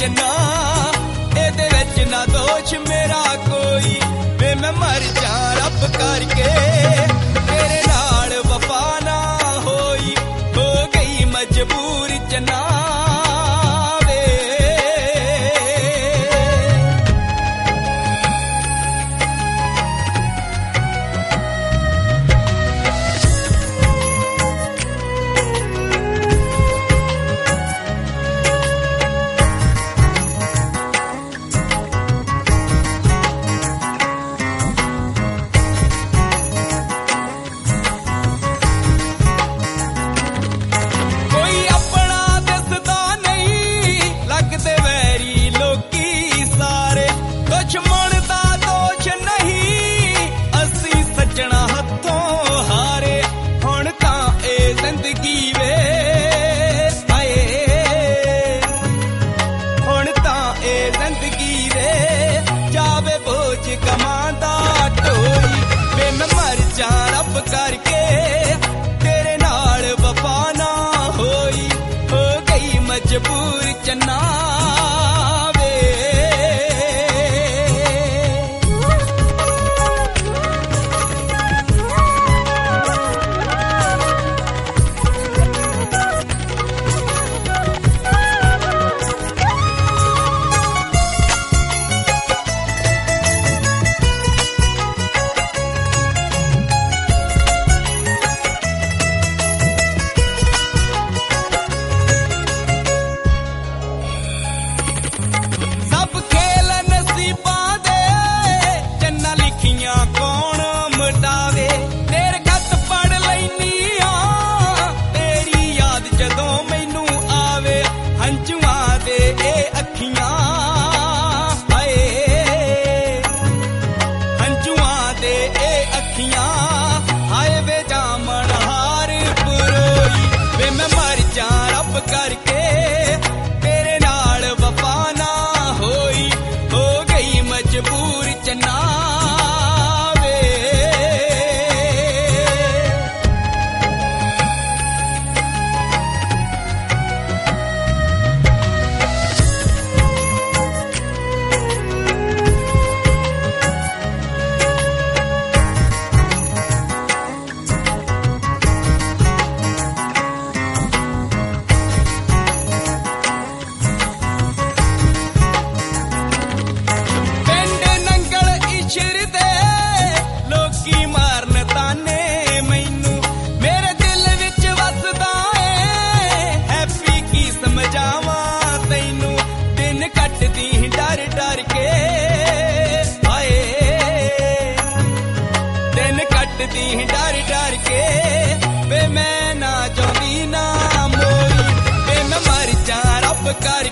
च ना एदे विच ना दोष मेरा कोई वे मैं मर जा रब करके तेरे नाल वफा ना होई हो गई मजबूर च ना करके तेरे नाल वफा ना होई हो गई मजबूर चन्ना करके तेरे नाल वफा ना होई हो गई मजबूर चन्ना डर डर के वे मैं ना चाहती ना मोई वे मैं मर जा रब कर